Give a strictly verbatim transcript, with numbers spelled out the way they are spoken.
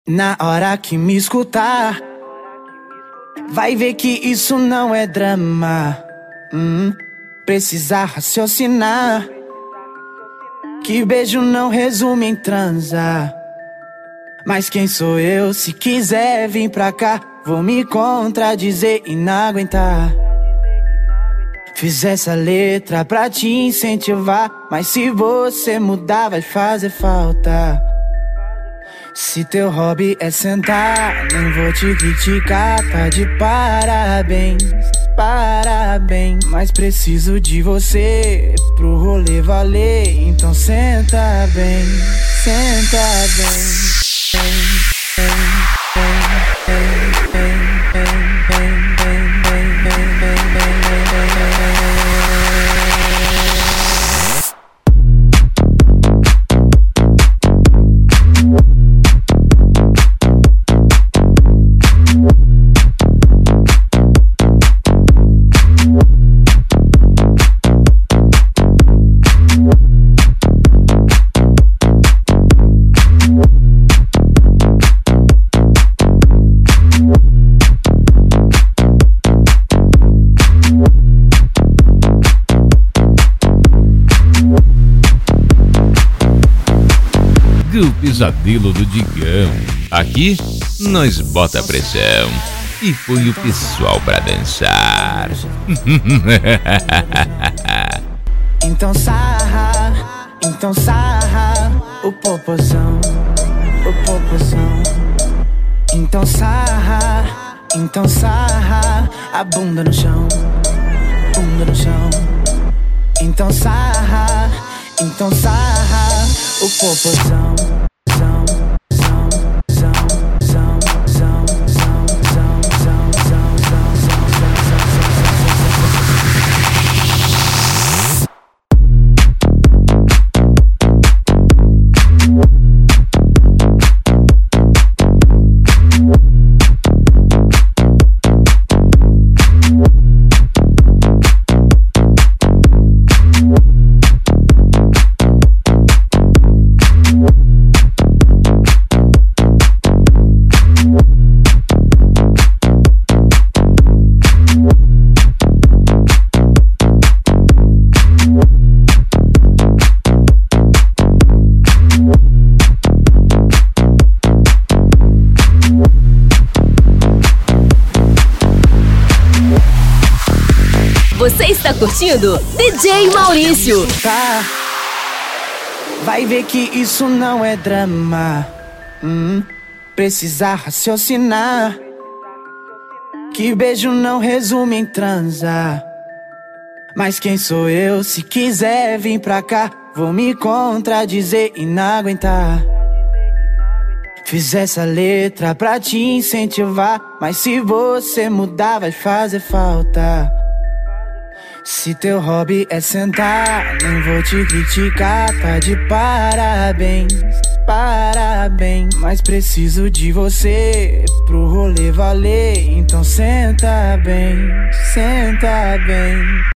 Na hora que me escutar, vai ver que isso não é drama. hum, Precisa raciocinar, que beijo não resume em transar. Mas quem sou eu? Se quiser vir pra cá, vou me contradizer e não aguentar. Fiz essa letra pra te incentivar, mas se você mudar vai fazer falta. Se teu hobby é sentar, nem vou te criticar, tá de parabéns, parabéns. Mas preciso de você pro rolê valer, então senta bem, senta bem. O pesadelo do Digão. Aqui nós bota pressão e põe o pessoal pra dançar. Então sarra, então sarra o popozão, o popozão. Então sarra, então sarra a bunda no chão, bunda no chão. Então sarra, então sarra o popozão. Você está curtindo D J Maurício. Tá, vai ver que isso não é drama. hum, Precisa raciocinar, que beijo não resume em transar. Mas quem sou eu? Se quiser vir pra cá, vou me contradizer e não aguentar. Fiz essa letra pra te incentivar, mas se você mudar vai fazer falta. Se teu hobby é sentar, nem vou te criticar, tá de parabéns, parabéns. Mas preciso de você pro rolê valer, então senta bem, senta bem.